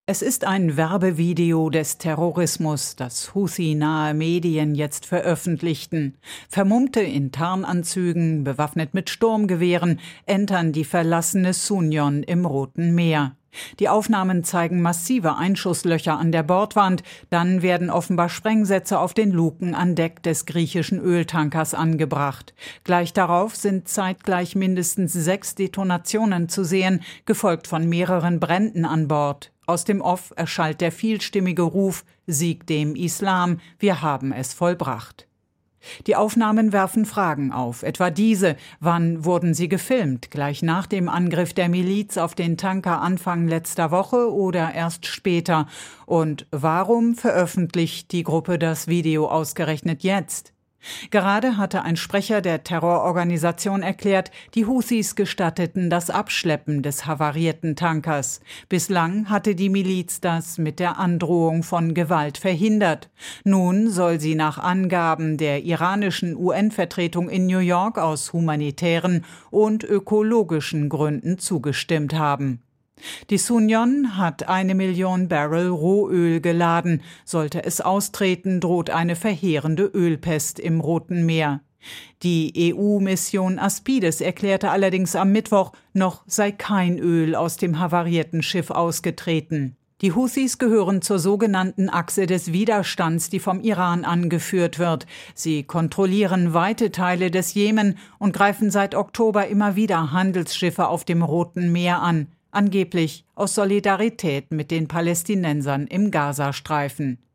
Es ist ein Werbevideo des Terrorismus, das Houthi-nahe Medien jetzt veröffentlichten. Vermummte in Tarnanzügen, bewaffnet mit Sturmgewehren, entern die verlassene Sunyon im Roten Meer. Die Aufnahmen zeigen massive Einschusslöcher an der Bordwand, dann werden offenbar Sprengsätze auf den Luken an Deck des griechischen Öltankers angebracht. Gleich darauf sind zeitgleich mindestens 6 Detonationen zu sehen, gefolgt von mehreren Bränden an Bord. Aus dem Off erschallt der vielstimmige Ruf: Sieg dem Islam, wir haben es vollbracht. Die Aufnahmen werfen Fragen auf, etwa diese: Wann wurden sie gefilmt? Gleich nach dem Angriff der Miliz auf den Tanker Anfang letzter Woche oder erst später? Und warum veröffentlicht die Gruppe das Video ausgerechnet jetzt? Gerade hatte ein Sprecher der Terrororganisation erklärt, die Houthis gestatteten das Abschleppen des havarierten Tankers. Bislang hatte die Miliz das mit der Androhung von Gewalt verhindert. Nun soll sie nach Angaben der iranischen UN-Vertretung in New York aus humanitären und ökologischen Gründen zugestimmt haben. Die Sunyon hat 1 Million Barrel Rohöl geladen. Sollte es austreten, droht eine verheerende Ölpest im Roten Meer. Die EU-Mission Aspides erklärte allerdings am Mittwoch, noch sei kein Öl aus dem havarierten Schiff ausgetreten. Die Houthis gehören zur sogenannten Achse des Widerstands, die vom Iran angeführt wird. Sie kontrollieren weite Teile des Jemen und greifen seit Oktober immer wieder Handelsschiffe auf dem Roten Meer an. Angeblich aus Solidarität mit den Palästinensern im Gazastreifen.